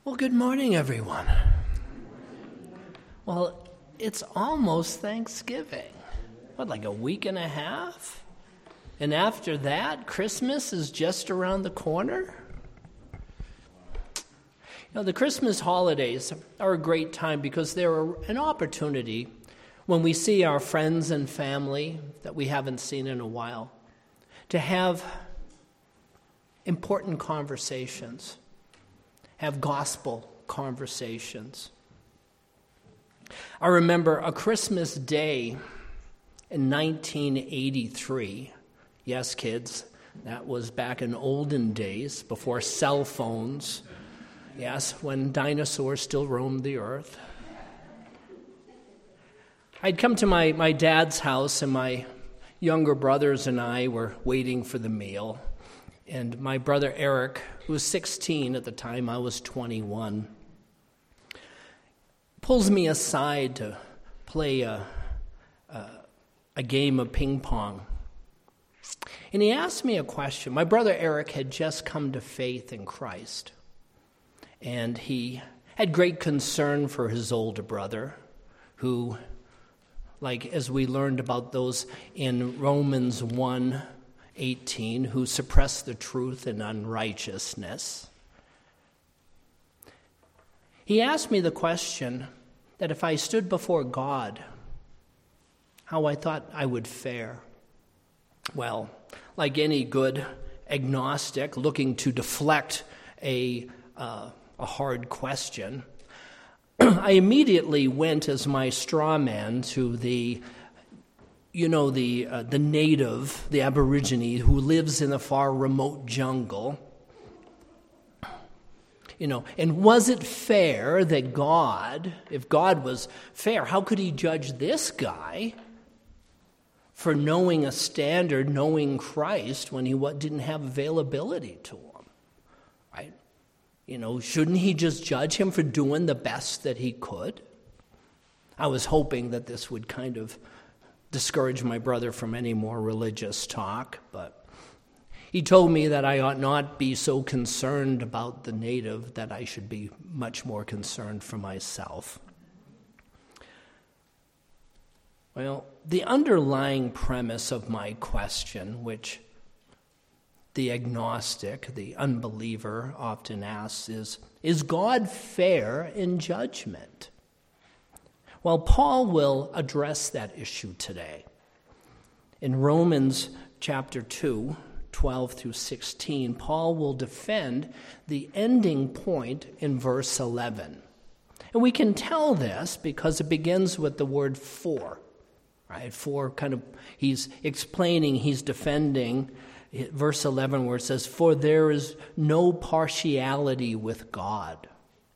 Well, good morning, everyone. Well, it's almost Thanksgiving. What, like a week and a half? And after that, Christmas is just around the corner? The Christmas holidays are a great time because they're an opportunity when we see our friends and family that we haven't seen in a while to have important conversations, have gospel conversations. I remember a Christmas day in 1983. Yes, kids, that was back in olden days, before cell phones. Yes, when dinosaurs still roamed the earth. I'd come to my dad's house, and my younger brothers and I were waiting for the meal. And my brother Eric, who was 16 at the time, I was 21, pulls me aside to play a game of ping pong. And he asked me a question. My brother Eric had just come to faith in Christ. And he had great concern for his older brother, who, like as we learned about those in Romans 1:18, who suppress the truth in unrighteousness. He asked me the question that if I stood before God, how I thought I would fare. Well, like any good agnostic looking to deflect a hard question, I immediately went as my straw man to the native, the Aborigine who lives in the far remote jungle. And was it fair that God, if God was fair, how could he judge this guy for knowing a standard, knowing Christ, when he didn't have availability to him, right? Shouldn't he just judge him for doing the best that he could? I was hoping that this would kind of discourage my brother from any more religious talk, but he told me that I ought not be so concerned about the native, that I should be much more concerned for myself. Well, the underlying premise of my question, which the agnostic, the unbeliever, often asks is God fair in judgment? Well, Paul will address that issue today. In Romans chapter 2, 12 through 16, Paul will defend the ending point in verse 11. And we can tell this because it begins with the word for, right? For he's explaining, he's defending verse 11 where it says, "For there is no partiality with God.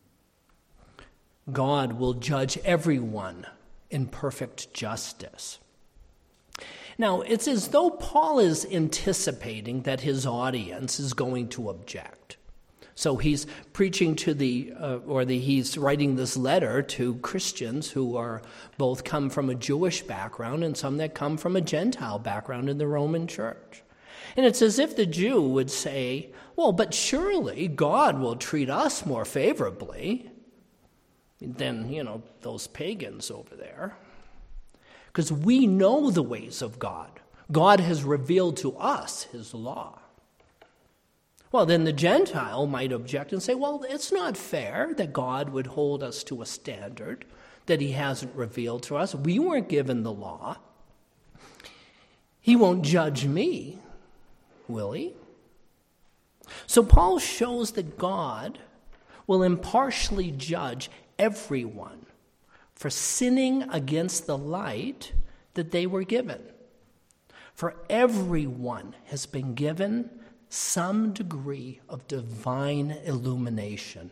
God will judge everyone in perfect justice." Now, it's as though Paul is anticipating that his audience is going to object. So he's preaching to he's writing this letter to Christians who are both come from a Jewish background and some that come from a Gentile background in the Roman church. And it's as if the Jew would say, well, but surely God will treat us more favorably than, those pagans over there. Because we know the ways of God. God has revealed to us his law. Well, then the Gentile might object and say, well, it's not fair that God would hold us to a standard that he hasn't revealed to us. We weren't given the law. He won't judge me, will he? So Paul shows that God will impartially judge everyone for sinning against the light that they were given. For everyone has been given some degree of divine illumination.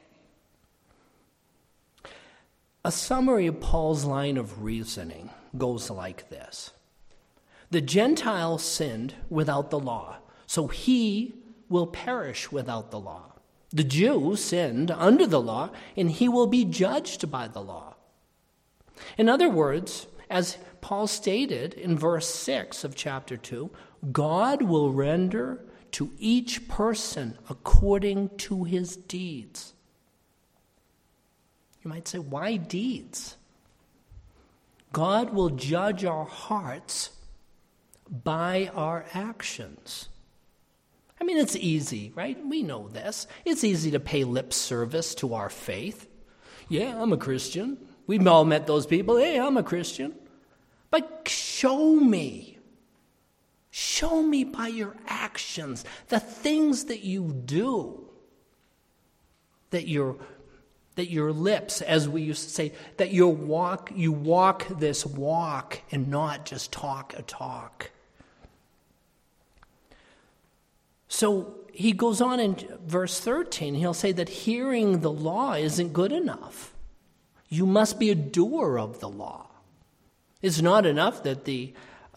A summary of Paul's line of reasoning goes like this. The Gentile sinned without the law, so he will perish without the law. The Jew sinned under the law, and he will be judged by the law. In other words, as Paul stated in verse 6 of chapter 2, God will render to each person according to his deeds. You might say, why deeds? God will judge our hearts by our actions. I mean, it's easy, right? We know this. It's easy to pay lip service to our faith. Yeah, I'm a Christian. We've all met those people. Hey, I'm a Christian. But show me. Show me by your actions, the things that you do, that your lips, as we used to say, that you walk this walk and not just talk a talk. So he goes on in verse 13, he'll say that hearing the law isn't good enough. You must be a doer of the law. It's not enough that the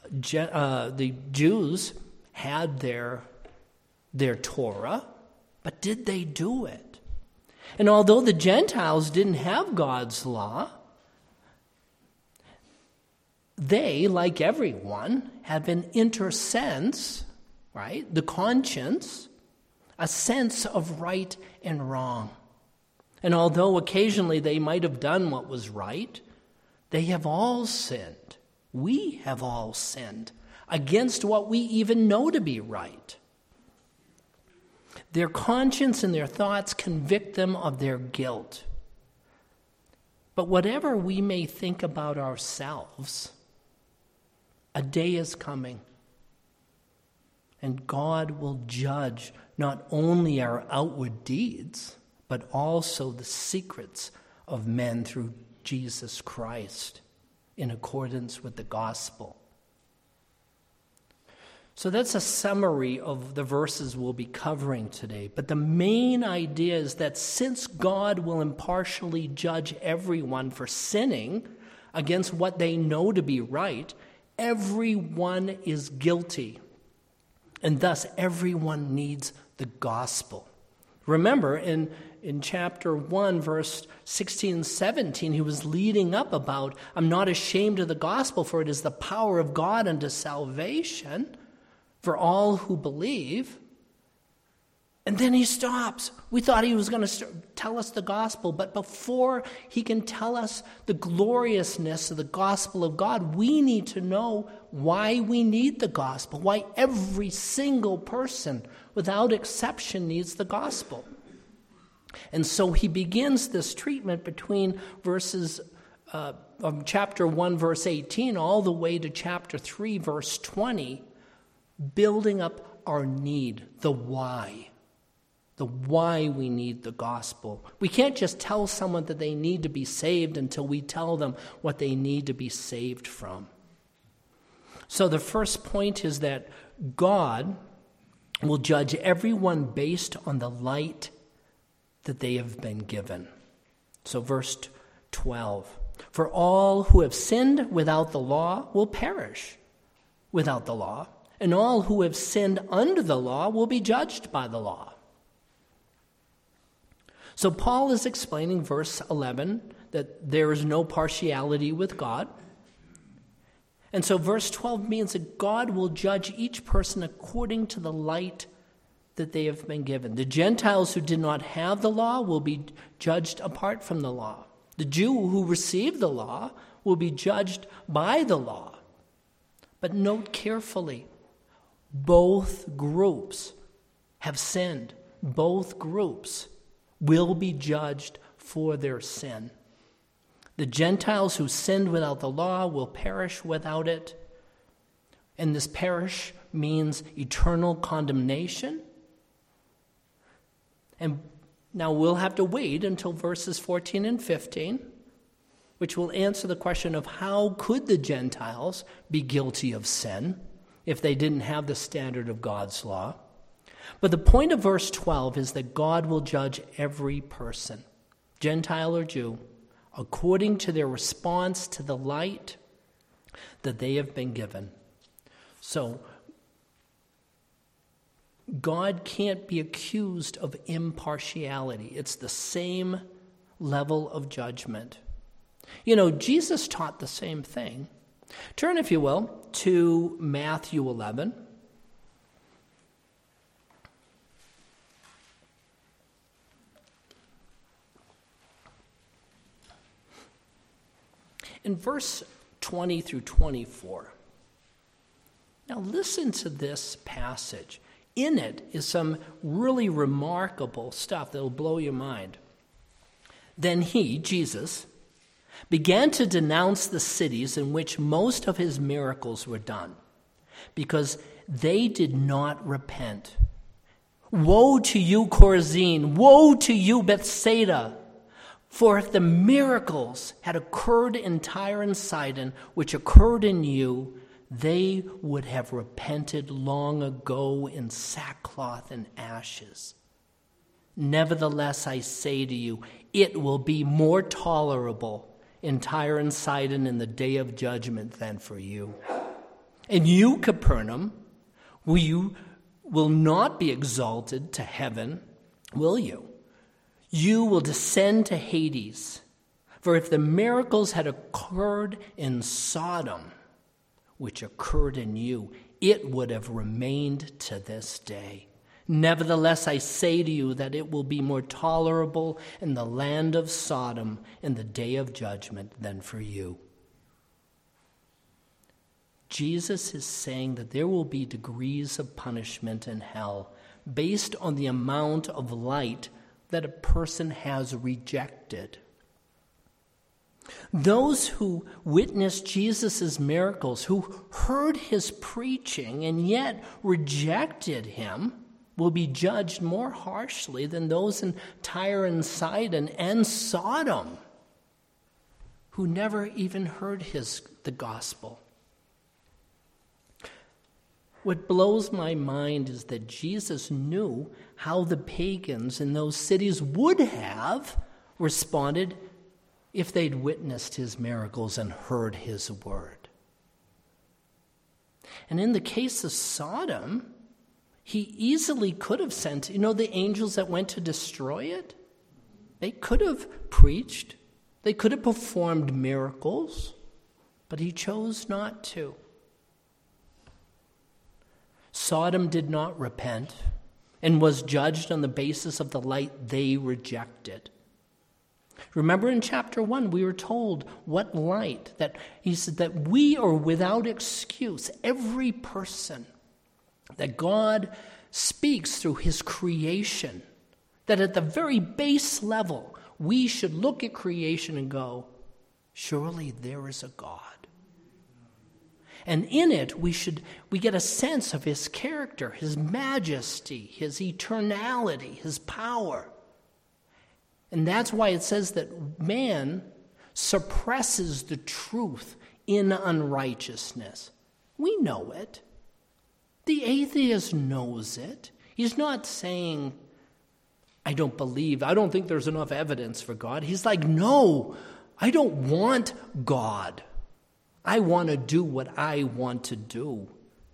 Jews had their Torah, but did they do it? And although the Gentiles didn't have God's law, they, like everyone, have an inner sense, right? The conscience, a sense of right and wrong. And although occasionally they might have done what was right, they have all sinned. We have all sinned against what we even know to be right. Their conscience and their thoughts convict them of their guilt. But whatever we may think about ourselves, a day is coming, and God will judge not only our outward deeds, but also the secrets of men through Jesus Christ in accordance with the gospel. So that's a summary of the verses we'll be covering today. But the main idea is that since God will impartially judge everyone for sinning against what they know to be right, everyone is guilty. And thus everyone needs the gospel. Remember, in chapter 1, verse 16 and 17, he was leading up about, I'm not ashamed of the gospel, for it is the power of God unto salvation for all who believe. And then he stops. We thought he was going to tell us the gospel, but before he can tell us the gloriousness of the gospel of God, we need to know why we need the gospel, why every single person, without exception, needs the gospel. And so he begins this treatment between verses of chapter 1, verse 18, all the way to chapter 3, verse 20, building up our need, the why we need the gospel. We can't just tell someone that they need to be saved until we tell them what they need to be saved from. So the first point is that God will judge everyone based on the light that they have been given. So verse 12, for all who have sinned without the law will perish without the law, and all who have sinned under the law will be judged by the law. So Paul is explaining verse 11 that there is no partiality with God. And so verse 12 means that God will judge each person according to the light that they have been given. The Gentiles who did not have the law will be judged apart from the law. The Jew who received the law will be judged by the law. But note carefully, both groups have sinned. Both groups will be judged for their sin. The Gentiles who sinned without the law will perish without it. And this perish means eternal condemnation. And now we'll have to wait until verses 14 and 15, which will answer the question of how could the Gentiles be guilty of sin if they didn't have the standard of God's law. But the point of verse 12 is that God will judge every person, Gentile or Jew, according to their response to the light that they have been given. So, God can't be accused of impartiality. It's the same level of judgment. You know, Jesus taught the same thing. Turn, if you will, to Matthew 11. In verse 20 through 24, now listen to this passage. In it is some really remarkable stuff that will blow your mind. Then he, Jesus, began to denounce the cities in which most of his miracles were done, because they did not repent. Woe to you, Chorazin! Woe to you, Bethsaida! For if the miracles had occurred in Tyre and Sidon, which occurred in you, they would have repented long ago in sackcloth and ashes. Nevertheless, I say to you, it will be more tolerable in Tyre and Sidon in the day of judgment than for you. And you, Capernaum, you will not be exalted to heaven, will you? You will descend to Hades. For if the miracles had occurred in Sodom, which occurred in you, it would have remained to this day. Nevertheless, I say to you that it will be more tolerable in the land of Sodom in the day of judgment than for you. Jesus is saying that there will be degrees of punishment in hell based on the amount of light that a person has rejected. Those who witnessed Jesus' miracles, who heard his preaching and yet rejected him, will be judged more harshly than those in Tyre and Sidon and Sodom, who never even heard the gospel. What blows my mind is that Jesus knew how the pagans in those cities would have responded if they'd witnessed his miracles and heard his word. And in the case of Sodom, he easily could have sent, the angels that went to destroy it? They could have preached. They could have performed miracles, but he chose not to. Sodom did not repent and was judged on the basis of the light they rejected. Remember in chapter 1, we were told what light, that he said that we are without excuse. Every person that God speaks through his creation, that at the very base level, we should look at creation and go, surely there is a God. And in it, we get a sense of his character, his majesty, his eternality, his power. And that's why it says that man suppresses the truth in unrighteousness. We know it. The atheist knows it. He's not saying, I don't think there's enough evidence for God. He's like, no, I don't want God. I want to do what I want to do.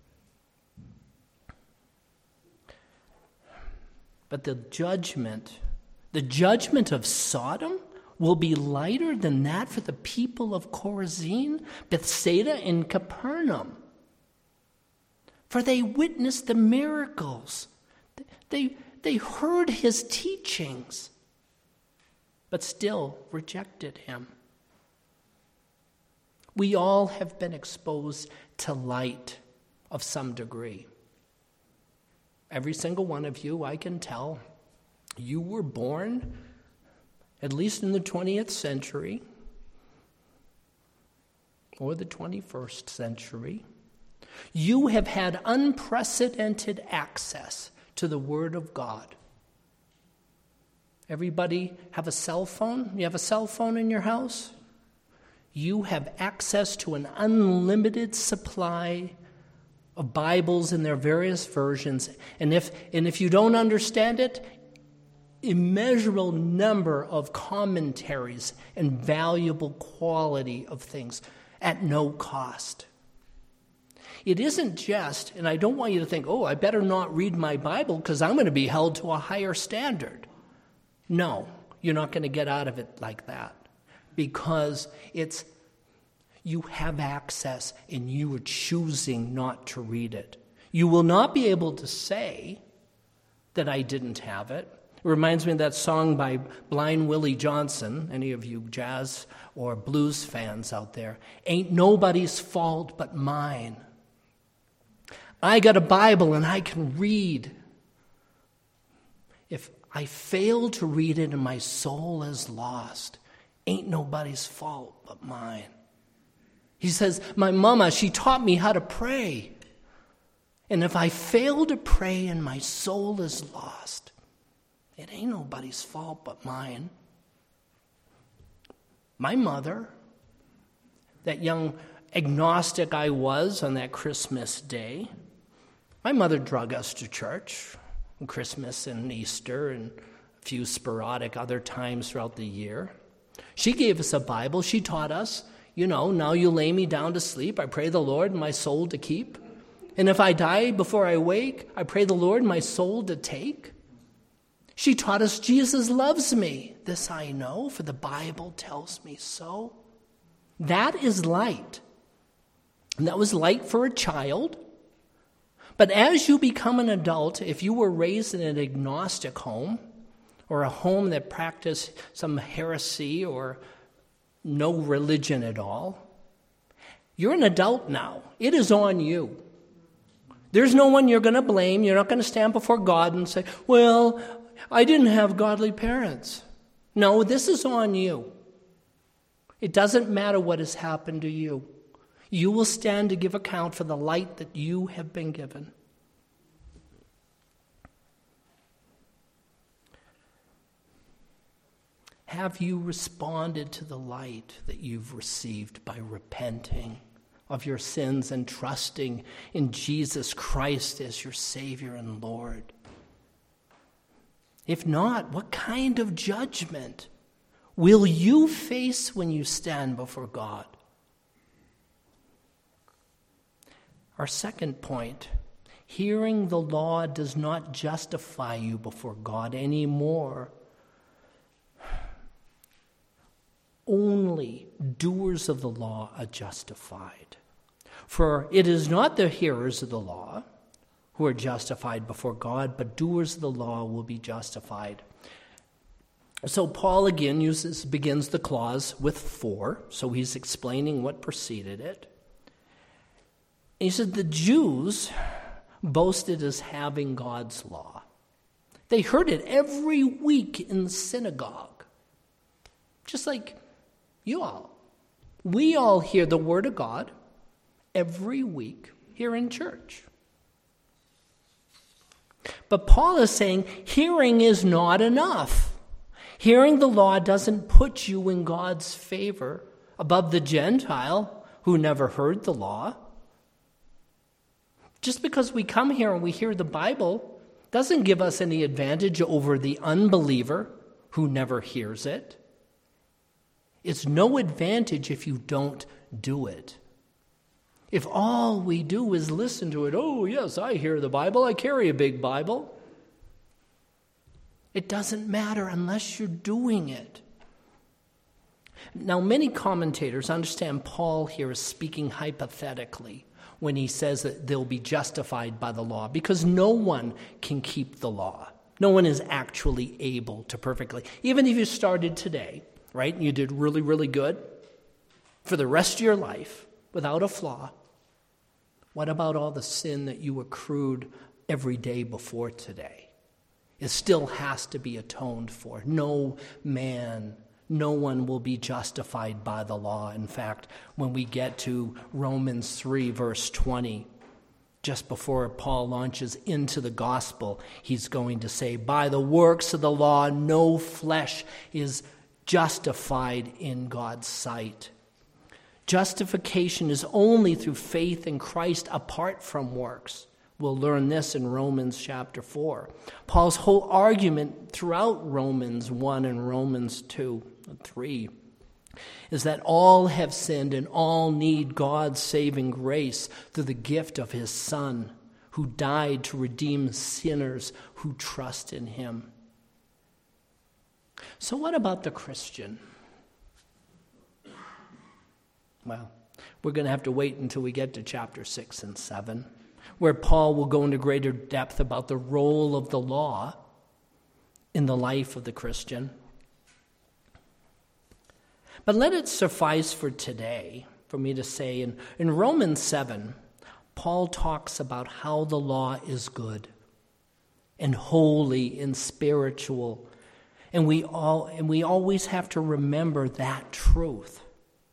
But the judgment of Sodom will be lighter than that for the people of Chorazin, Bethsaida, and Capernaum. For they witnessed the miracles. They heard his teachings, but still rejected him. We all have been exposed to light of some degree. Every single one of you, I can tell, you were born, at least in the 20th century, or the 21st century. You have had unprecedented access to the Word of God. Everybody have a cell phone? You have a cell phone in your house? You have access to an unlimited supply of Bibles in their various versions. And if you don't understand it, immeasurable number of commentaries and valuable quality of things at no cost. It isn't just, and I don't want you to think, I better not read my Bible because I'm going to be held to a higher standard. No, you're not going to get out of it like that. Because you have access and you are choosing not to read it. You will not be able to say that I didn't have it, It reminds me of that song by Blind Willie Johnson. Any of you jazz or blues fans out there? Ain't nobody's fault but mine. I got a Bible and I can read. If I fail to read it and my soul is lost, ain't nobody's fault but mine. He says, my mama, she taught me how to pray. And if I fail to pray and my soul is lost, it ain't nobody's fault but mine. My mother, that young agnostic I was on that Christmas day, my mother drug us to church on Christmas and Easter and a few sporadic other times throughout the year. She gave us a Bible. She taught us, now you lay me down to sleep. I pray the Lord my soul to keep. And if I die before I wake, I pray the Lord my soul to take. She taught us Jesus loves me. This I know, for the Bible tells me so. That is light. And that was light for a child. But as you become an adult, if you were raised in an agnostic home, or a home that practiced some heresy or no religion at all, you're an adult now. It is on you. There's no one you're going to blame. You're not going to stand before God and say, well, I didn't have godly parents. No, this is on you. It doesn't matter what has happened to you. You will stand to give account for the light that you have been given. Have you responded to the light that you've received by repenting of your sins and trusting in Jesus Christ as your Savior and Lord? If not, what kind of judgment will you face when you stand before God? Our second point, hearing the law does not justify you before God anymore. Only doers of the law are justified. For it is not the hearers of the law who are justified before God, but doers of the law will be justified. So Paul again begins the clause with for, so he's explaining what preceded it. And he said the Jews boasted as having God's law. They heard it every week in the synagogue, just like you all. We all hear the word of God every week here in church. But Paul is saying hearing is not enough. Hearing the law doesn't put you in God's favor above the Gentile who never heard the law. Just because we come here and we hear the Bible doesn't give us any advantage over the unbeliever who never hears it. It's no advantage if you don't do it. If all we do is listen to it, oh, yes, I hear the Bible, I carry a big Bible. It doesn't matter unless you're doing it. Now, many commentators understand Paul here is speaking hypothetically when he says that they'll be justified by the law, because no one can keep the law. No one is actually able to perfectly. Even if you started today, right, and you did really, really good for the rest of your life without a flaw, what about all the sin that you accrued every day before today? It still has to be atoned for. No one will be justified by the law. In fact, when we get to Romans 3, verse 20, just before Paul launches into the gospel, he's going to say, by the works of the law, no flesh is justified in God's sight. Justification is only through faith in Christ apart from works. We'll learn this in Romans chapter 4. Paul's whole argument throughout Romans 1 and Romans 2 and 3 is that all have sinned and all need God's saving grace through the gift of his Son, who died to redeem sinners who trust in him. So what about the Christian? Well, we're going to have to wait until we get to chapter 6 and 7, where Paul will go into greater depth about the role of the law in the life of the Christian. But let it suffice for today for me to say in Romans 7, Paul talks about how the law is good and holy and spiritual. And we always have to remember that truth.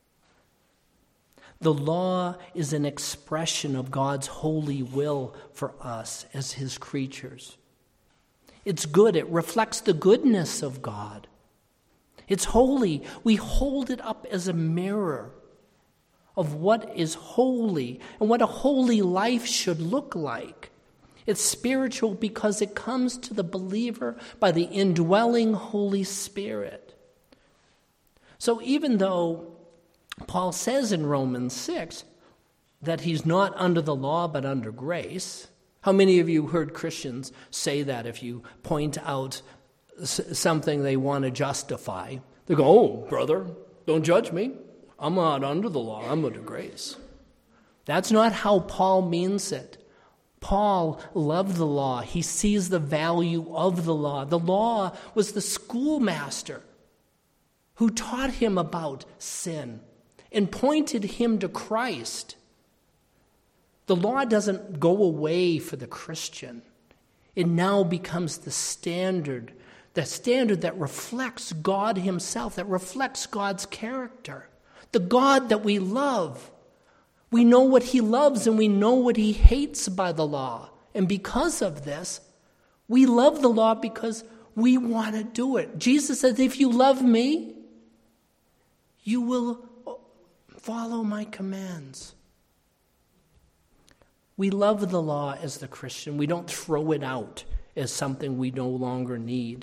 The law is an expression of God's holy will for us as his creatures. It's good. It reflects the goodness of God. It's holy. We hold it up as a mirror of what is holy and what a holy life should look like. It's spiritual because it comes to the believer by the indwelling Holy Spirit. So even though Paul says in Romans 6 that he's not under the law but under grace, how many of you heard Christians say that if you point out something they want to justify? They go, "Oh, brother, don't judge me. I'm not under the law. I'm under grace." That's not how Paul means it. Paul loved the law. He sees the value of the law. The law was the schoolmaster who taught him about sin and pointed him to Christ. The law doesn't go away for the Christian. It now becomes the standard that reflects God himself, that reflects God's character. The God that we love. We know what he loves and we know what he hates by the law. And because of this, we love the law because we want to do it. Jesus says, if you love me, you will follow my commands. We love the law as the Christian. We don't throw it out as something we no longer need.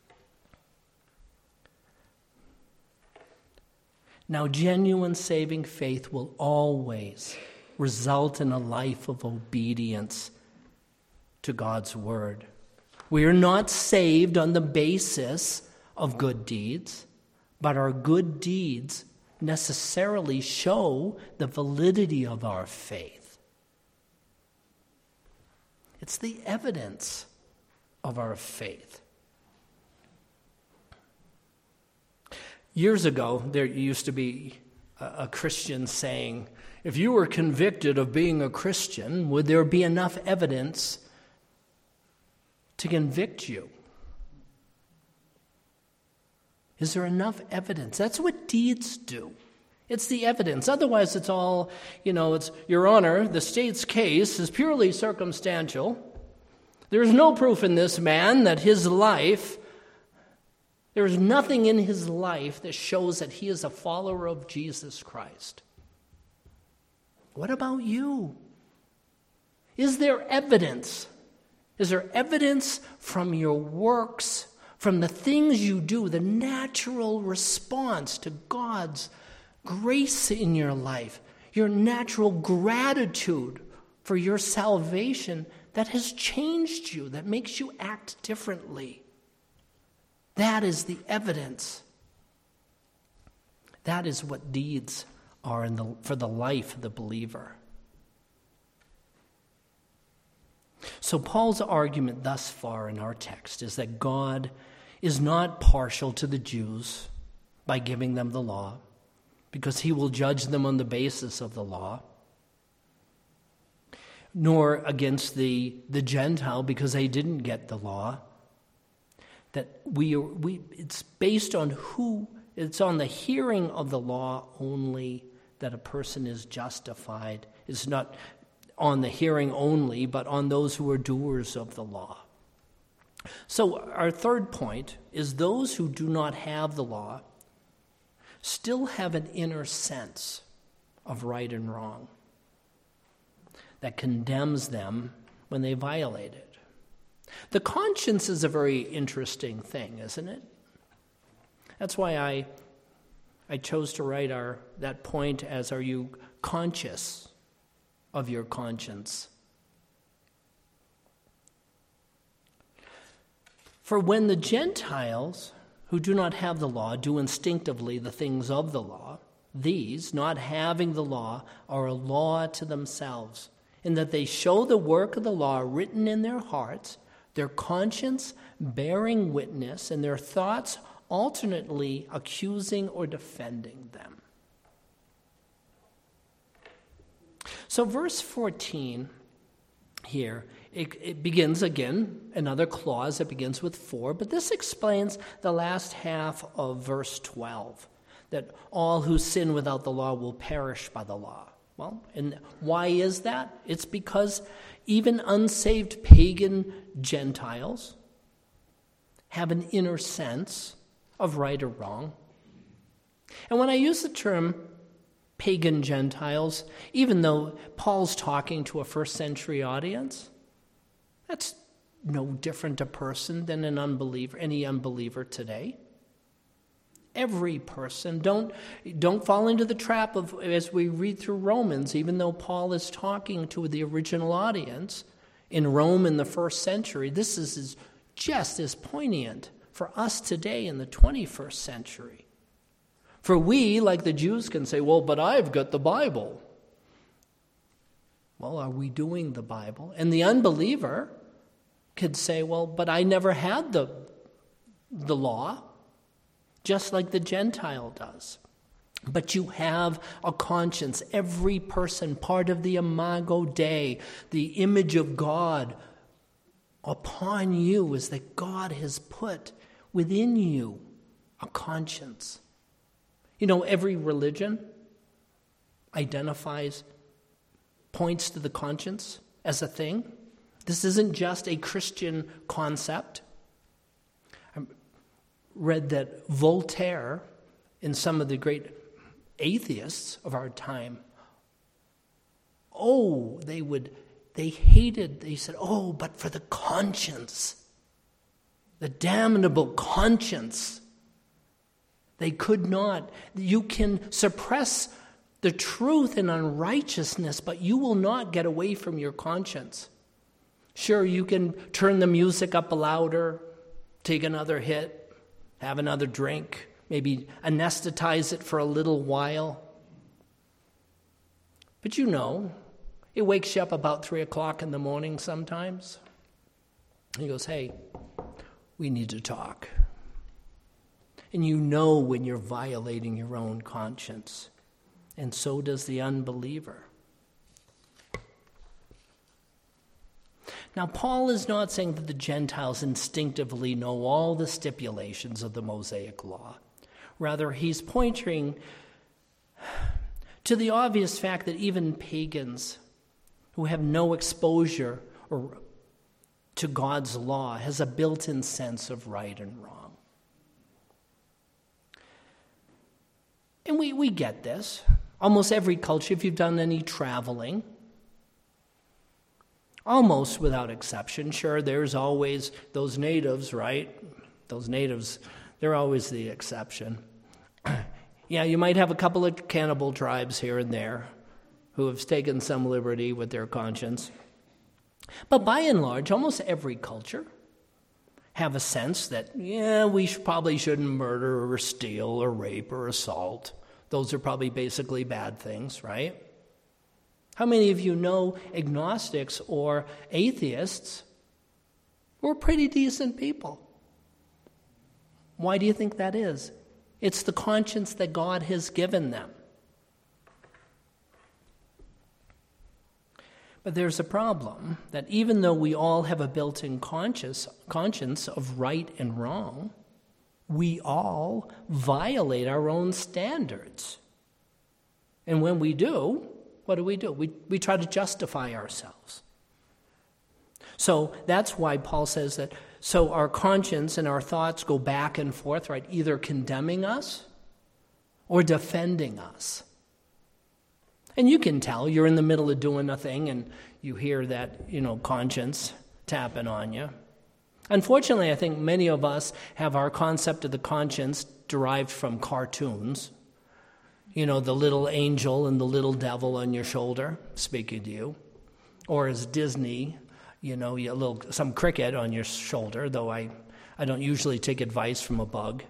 Now, genuine saving faith will always result in a life of obedience to God's word. We are not saved on the basis of good deeds, but our good deeds necessarily show the validity of our faith. It's the evidence of our faith. Years ago, there used to be a Christian saying, if you were convicted of being a Christian, would there be enough evidence to convict you? Is there enough evidence? That's what deeds do. It's the evidence. Otherwise, it's all, it's, Your Honor, the state's case is purely circumstantial. There's no proof in this man that there is nothing in his life that shows that he is a follower of Jesus Christ. What about you? Is there evidence? Is there evidence from your works, from the things you do, the natural response to God's grace in your life, your natural gratitude for your salvation that has changed you, that makes you act differently? That is the evidence. That is what deeds are for the life of the believer. So Paul's argument thus far in our text is that God is not partial to the Jews by giving them the law, because he will judge them on the basis of the law, nor against the Gentile because they didn't get the law. That it's based on it's on the hearing of the law only that a person is justified. It's not on the hearing only, but on those who are doers of the law. So our third point is those who do not have the law still have an inner sense of right and wrong that condemns them when they violate it. The conscience is a very interesting thing, isn't it? That's why I chose to write that point as, are you conscious of your conscience? For when the Gentiles who do not have the law do instinctively the things of the law, these, not having the law, are a law to themselves, in that they show the work of the law written in their hearts, their conscience bearing witness, and their thoughts alternately accusing or defending them. So verse 14 here, it begins again, another clause that begins with for, but this explains the last half of verse 12, that all who sin without the law will perish by the law. Well, and why is that? It's because even unsaved pagan Gentiles have an inner sense of right or wrong. And when I use the term pagan Gentiles, even though Paul's talking to a first century audience, that's no different a person than an unbeliever, any unbeliever today. Every person. Don't fall into the trap of, as we read through Romans, even though Paul is talking to the original audience in Rome in the first century, this is just as poignant for us today in the 21st century. For we, like the Jews, can say, well, but I've got the Bible. Well, are we doing the Bible? And the unbeliever could say, well, but I never had the law, just like the Gentile does. But you have a conscience. Every person, part of the Imago Dei, the image of God upon you, is that God has put within you a conscience. You know, every religion points to the conscience as a thing. This isn't just a Christian concept. I read that Voltaire and some of the great atheists of our time, they said, but for the conscience, the damnable conscience. They could not. You can suppress the truth and unrighteousness, but you will not get away from your conscience. Sure, you can turn the music up louder, take another hit, have another drink, maybe anesthetize it for a little while. But you know, it wakes you up about 3 o'clock in the morning sometimes. He goes, hey, we need to talk. And you know when you're violating your own conscience. And so does the unbeliever. Now, Paul is not saying that the Gentiles instinctively know all the stipulations of the Mosaic Law. Rather, he's pointing to the obvious fact that even pagans who have no exposure to God's law has a built-in sense of right and wrong. And we get this. Almost every culture, if you've done any traveling, almost without exception, sure, there's always those natives, right? Those natives, they're always the exception. Yeah, you might have a couple of cannibal tribes here and there who have taken some liberty with their conscience. But by and large, almost every culture have a sense that, we probably shouldn't murder or steal or rape or assault. Those are probably basically bad things, right? How many of you know agnostics or atheists who are pretty decent people? Why do you think that is? It's the conscience that God has given them. But there's a problem that even though we all have a built-in conscience of right and wrong, we all violate our own standards. And when we do, what do? We try to justify ourselves. So that's why Paul says that, so our conscience and our thoughts go back and forth, right? Either condemning us or defending us. And you can tell you're in the middle of doing a thing and you hear that, conscience tapping on you. Unfortunately, I think many of us have our concept of the conscience derived from cartoons. The little angel and the little devil on your shoulder speaking to you. Or as Disney, some cricket on your shoulder, though I don't usually take advice from a bug.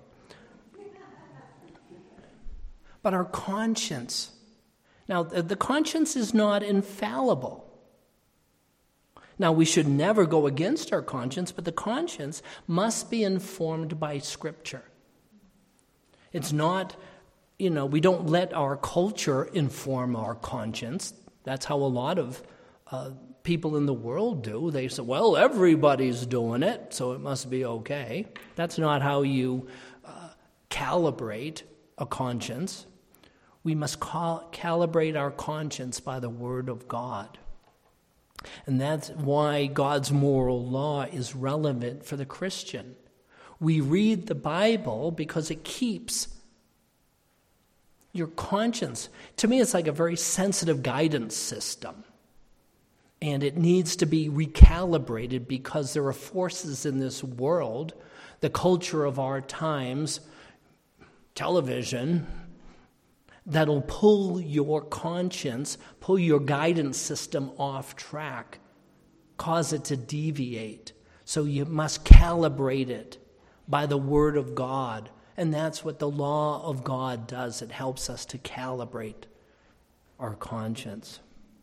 But our conscience. Now, the conscience is not infallible. Now, we should never go against our conscience, but the conscience must be informed by Scripture. It's not, we don't let our culture inform our conscience. That's how a lot of people in the world do. They say, well, everybody's doing it, so it must be okay. That's not how you calibrate a conscience. We must calibrate our conscience by the Word of God. And that's why God's moral law is relevant for the Christian. We read the Bible because it keeps your conscience. To me, it's like a very sensitive guidance system. And it needs to be recalibrated because there are forces in this world, the culture of our times, television, that'll pull your conscience, pull your guidance system off track, cause it to deviate. So you must calibrate it by the Word of God. And that's what the law of God does. It helps us to calibrate our conscience.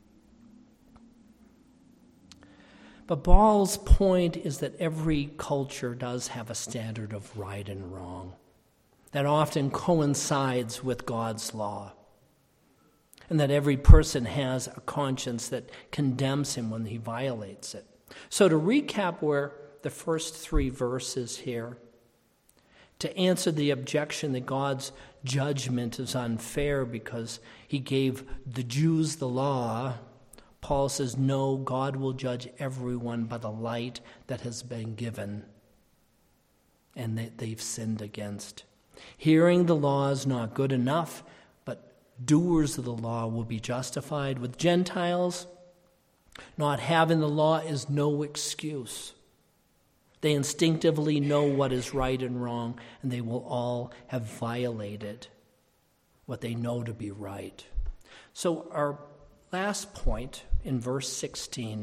But Paul's point is that every culture does have a standard of right and wrong that often coincides with God's law, and that every person has a conscience that condemns him when he violates it. So to recap where the first 3 verses here, to answer the objection that God's judgment is unfair because he gave the Jews the law, Paul says, no, God will judge everyone by the light that has been given and that they've sinned against. Hearing the law is not good enough, but doers of the law will be justified. With Gentiles, not having the law is no excuse. They instinctively know what is right and wrong, and they will all have violated what they know to be right. So our last point in verse 16,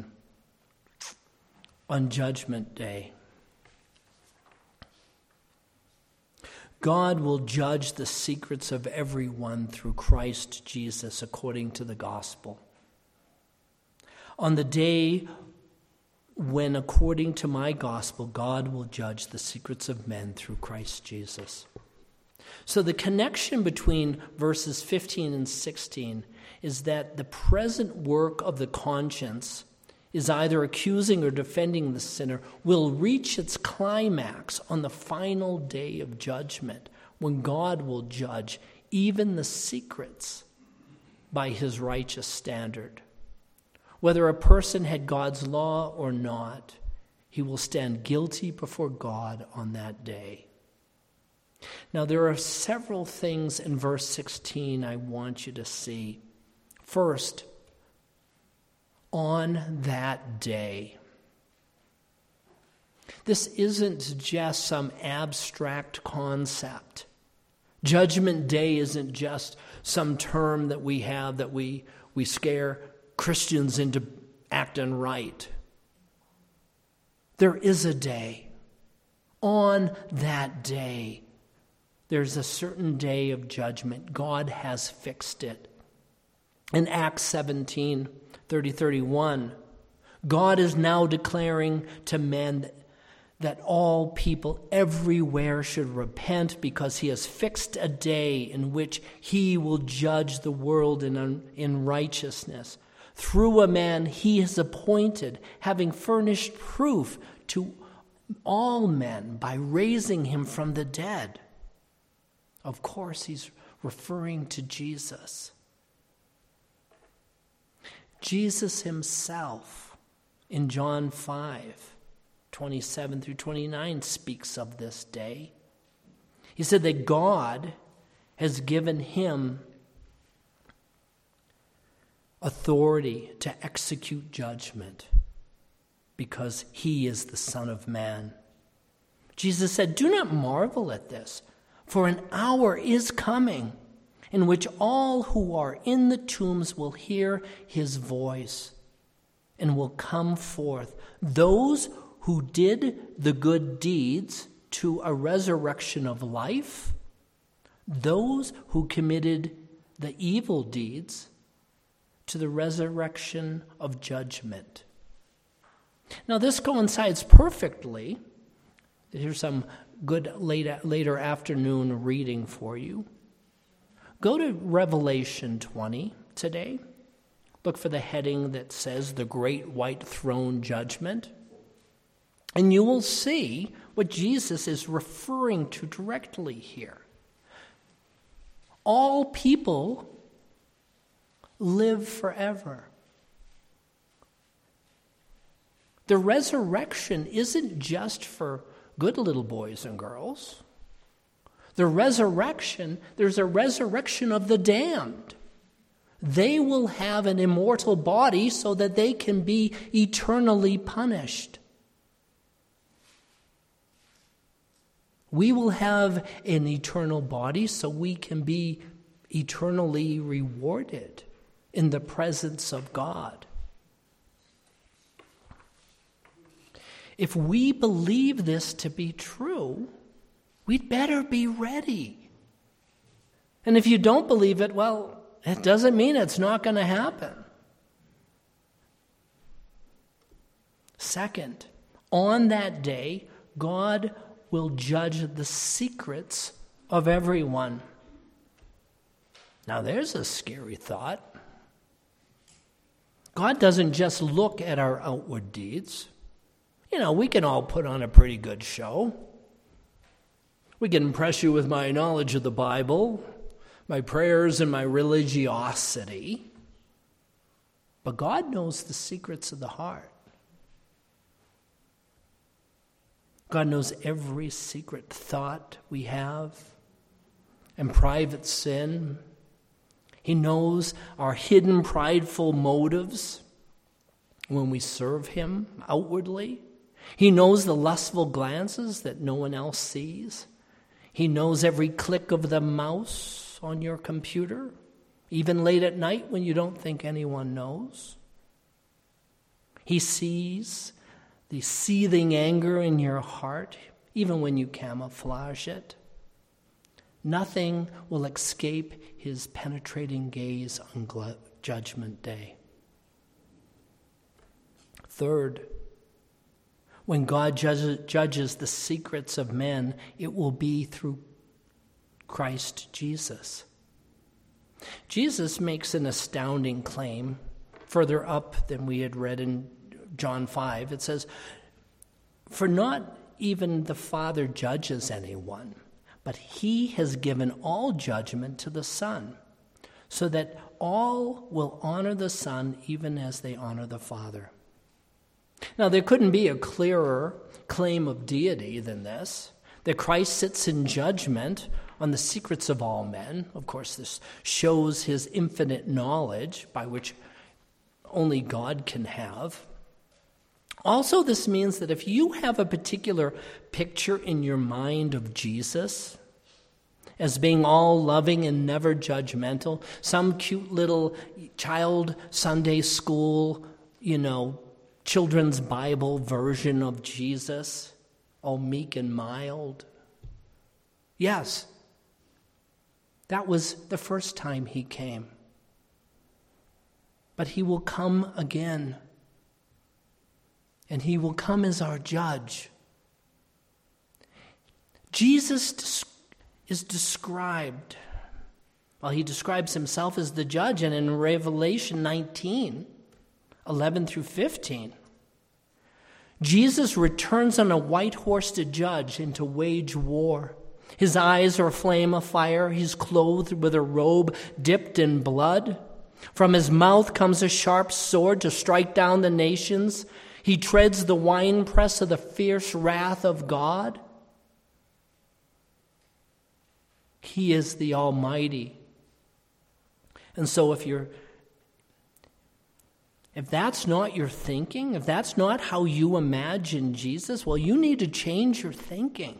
on Judgment Day, God will judge the secrets of everyone through Christ Jesus according to the gospel. On the day when, according to my gospel, God will judge the secrets of men through Christ Jesus. So the connection between verses 15 and 16 is that the present work of the conscience is either accusing or defending the sinner, will reach its climax on the final day of judgment, when God will judge even the secrets by his righteous standard. Whether a person had God's law or not, he will stand guilty before God on that day. Now, there are several things in verse 16 I want you to see. First, on that day. This isn't just some abstract concept. Judgment Day isn't just some term that we have that we scare Christians into acting right. There is a day. On that day, there's a certain day of judgment. God has fixed it. In Acts 17, 30-31, God is now declaring to men that all people everywhere should repent because he has fixed a day in which he will judge the world in righteousness. Through a man he has appointed, having furnished proof to all men by raising him from the dead. Of course, he's referring to Jesus. Jesus himself, in John 5:27-29, speaks of this day. He said that God has given him authority to execute judgment because he is the Son of Man. Jesus said, "Do not marvel at this, for an hour is coming in which all who are in the tombs will hear his voice and will come forth. Those who did the good deeds to a resurrection of life, those who committed the evil deeds to the resurrection of judgment." Now, this coincides perfectly. Here's some good later afternoon reading for you. Go to Revelation 20 today. Look for the heading that says the Great White Throne Judgment. And you will see what Jesus is referring to directly here. All people live forever. The resurrection isn't just for good little boys and girls. There's a resurrection of the damned. They will have an immortal body so that they can be eternally punished. We will have an eternal body so we can be eternally rewarded in the presence of God. If we believe this to be true, we'd better be ready. And if you don't believe it, well, it doesn't mean it's not going to happen. Second, on that day, God will judge the secrets of everyone. Now, there's a scary thought. God doesn't just look at our outward deeds. We can all put on a pretty good show. We can impress you with my knowledge of the Bible, my prayers, and my religiosity. But God knows the secrets of the heart. God knows every secret thought we have and private sin. He knows our hidden prideful motives when we serve Him outwardly. He knows the lustful glances that no one else sees. He knows every click of the mouse on your computer, even late at night when you don't think anyone knows. He sees the seething anger in your heart, even when you camouflage it. Nothing will escape His penetrating gaze on Judgment Day. Third, when God judges the secrets of men, it will be through Christ Jesus. Jesus makes an astounding claim further up than we had read in John 5. It says, "For not even the Father judges anyone, but He has given all judgment to the Son, so that all will honor the Son even as they honor the Father." Now, there couldn't be a clearer claim of deity than this, that Christ sits in judgment on the secrets of all men. Of course, this shows His infinite knowledge, by which only God can have. Also, this means that if you have a particular picture in your mind of Jesus as being all loving and never judgmental, some cute little child Sunday school, children's Bible version of Jesus, all meek and mild. Yes, that was the first time He came. But He will come again. And He will come as our judge. Jesus is described, He describes Himself as the judge, and in Revelation 19, 11 through 15, Jesus returns on a white horse to judge and to wage war. His eyes are a flame of fire. He's clothed with a robe dipped in blood. From His mouth comes a sharp sword to strike down the nations. He treads the winepress of the fierce wrath of God. He is the Almighty. And so if that's not your thinking, if that's not how you imagine Jesus, well, you need to change your thinking.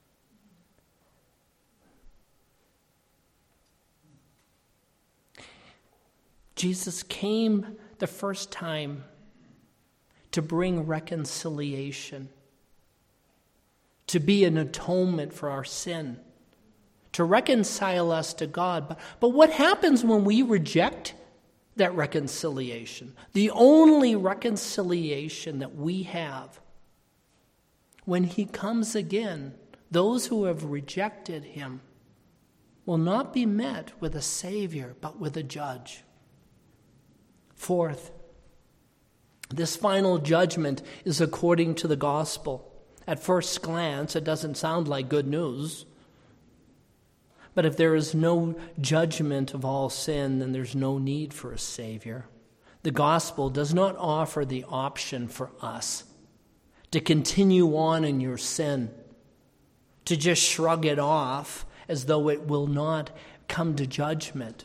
Jesus came the first time to bring reconciliation, to be an atonement for our sin, to reconcile us to God. But what happens when we reject that reconciliation. The only reconciliation that we have. When he comes again, those who have rejected him will not be met with a Savior, but with a judge. Fourth, this final judgment is according to the gospel. At first glance, it doesn't sound like good news. But if there is no judgment of all sin, then there's no need for a Savior. The gospel does not offer the option for us to continue on in your sin, to just shrug it off as though it will not come to judgment.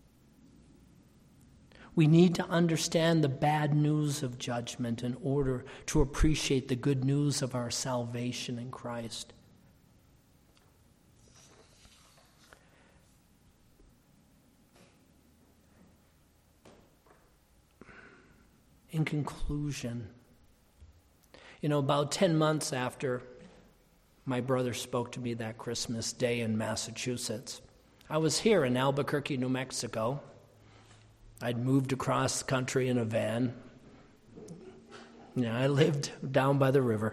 We need to understand the bad news of judgment in order to appreciate the good news of our salvation in Christ. In conclusion, about 10 months after my brother spoke to me that Christmas day in Massachusetts, I was here in Albuquerque, New Mexico. I'd moved across the country in a van. I lived down by the river,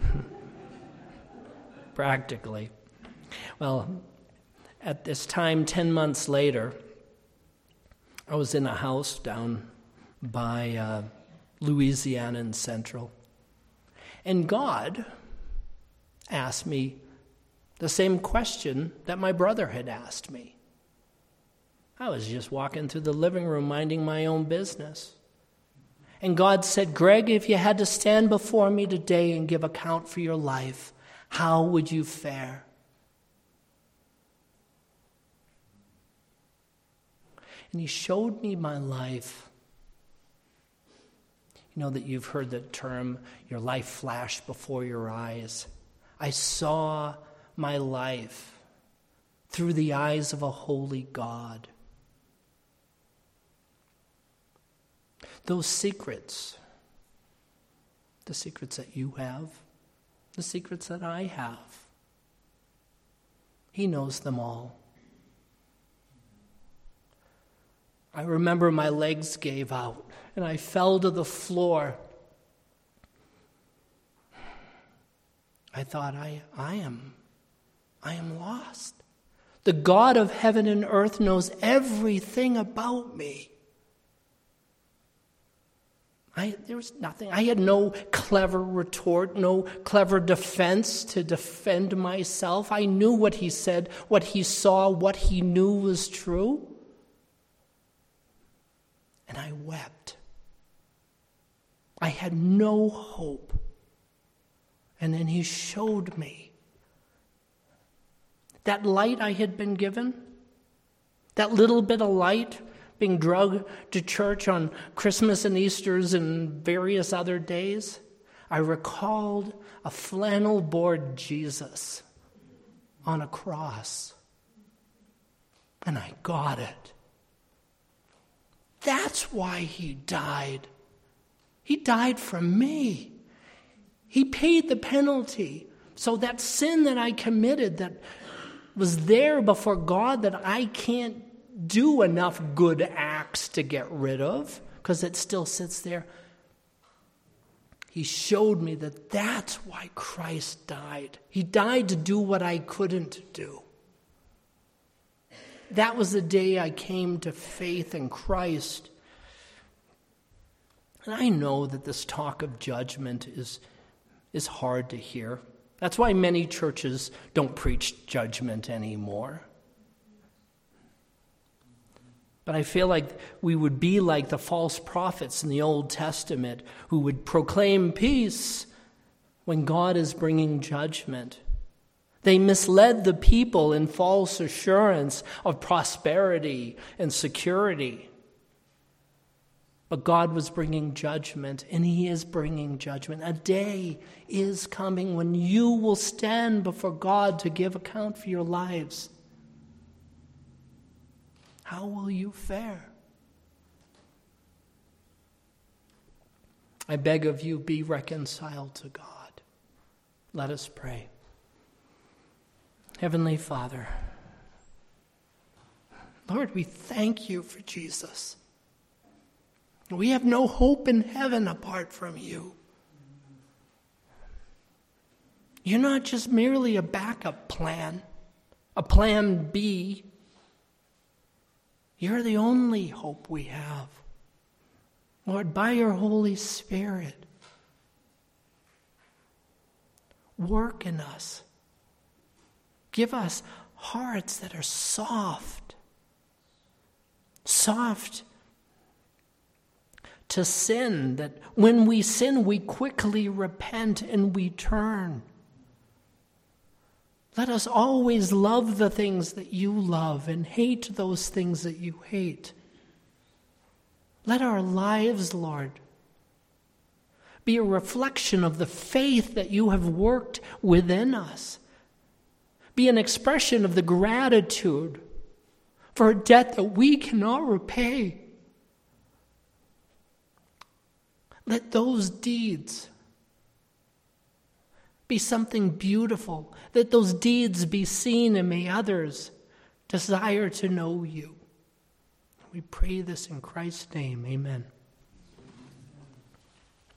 practically. Well, at this time, 10 months later, I was in a house down by Louisiana and Central. And God asked me the same question that my brother had asked me. I was just walking through the living room minding my own business. And God said, Greg, if you had to stand before me today and give account for your life, how would you fare? And he showed me my life. That you've heard the term, your life flashed before your eyes. I saw my life through the eyes of a holy God. Those secrets, the secrets that you have, the secrets that I have, he knows them all. I remember my legs gave out and I fell to the floor. I thought, I am lost. The God of heaven and earth knows everything about me. There was nothing. I had no clever retort, no clever defense to defend myself. I knew what he said, what he saw, what he knew was true. And I wept. I had no hope. And then he showed me that light I had been given, that little bit of light being dragged to church on Christmas and Easters and various other days. I recalled a flannel board Jesus on a cross. And I got it. That's why he died. He died for me. He paid the penalty. So that sin that I committed that was there before God that I can't do enough good acts to get rid of because it still sits there. He showed me that that's why Christ died. He died to do what I couldn't do. That was the day I came to faith in Christ. And I know that this talk of judgment is hard to hear. That's why many churches don't preach judgment anymore. But I feel like we would be like the false prophets in the Old Testament who would proclaim peace when God is bringing judgment. They misled the people in false assurance of prosperity and security. But God was bringing judgment, and he is bringing judgment. A day is coming when you will stand before God to give account for your lives. How will you fare? I beg of you, be reconciled to God. Let us pray. Heavenly Father, Lord, we thank you for Jesus. We have no hope in heaven apart from you. You're not just merely a backup plan, a plan B. You're the only hope we have. Lord, by your Holy Spirit, work in us. Give us hearts that are soft to sin, that when we sin, we quickly repent and we turn. Let us always love the things that you love and hate those things that you hate. Let our lives, Lord, be a reflection of the faith that you have worked within us. Be an expression of the gratitude for a debt that we cannot repay. Let those deeds be something beautiful. Let those deeds be seen, and may others desire to know you. We pray this in Christ's name. Amen.